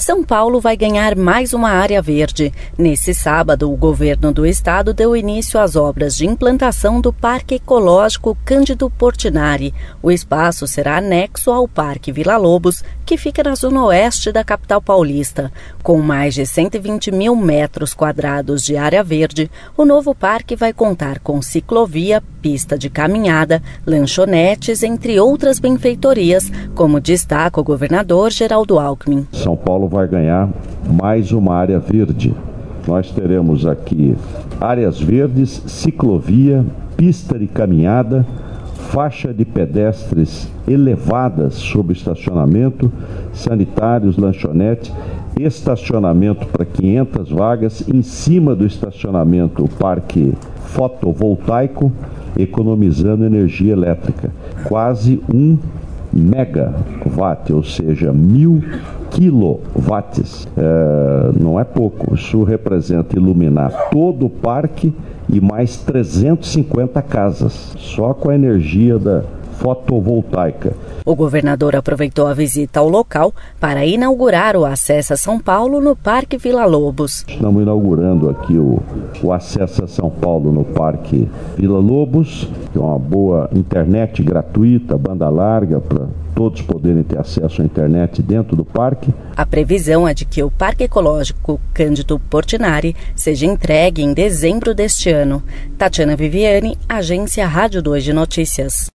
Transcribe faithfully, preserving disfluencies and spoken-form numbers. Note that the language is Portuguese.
São Paulo vai ganhar mais uma área verde. Nesse sábado, o governo do estado deu início às obras de implantação do Parque Ecológico Cândido Portinari. O espaço será anexo ao Parque Vila Lobos, que fica na zona oeste da capital paulista. Com mais de cento e vinte mil metros quadrados de área verde, o novo parque vai contar com ciclovia, pista de caminhada, lanchonetes, entre outras benfeitorias, como destaca o governador Geraldo Alckmin. São Paulo vai ganhar mais uma área verde. Nós teremos aqui áreas verdes, ciclovia, pista de caminhada, faixa de pedestres elevadas sobre estacionamento, sanitários, lanchonete, estacionamento para quinhentas vagas, em cima do estacionamento o parque fotovoltaico, economizando energia elétrica, quase um megawatt, ou seja, mil quilowatts. É, não é pouco, isso representa iluminar todo o parque e mais trezentas e cinquenta casas, só com a energia da fotovoltaica. O governador aproveitou a visita ao local para inaugurar o acesso a São Paulo no Parque Vila Lobos. Estamos inaugurando aqui o, o acesso a São Paulo no Parque Vila Lobos, que é uma boa internet gratuita, banda larga, para todos poderem ter acesso à internet dentro do parque. A previsão é de que o Parque Ecológico Cândido Portinari seja entregue em dezembro deste ano. Tatiana Viviani, Agência Rádio dois de Notícias.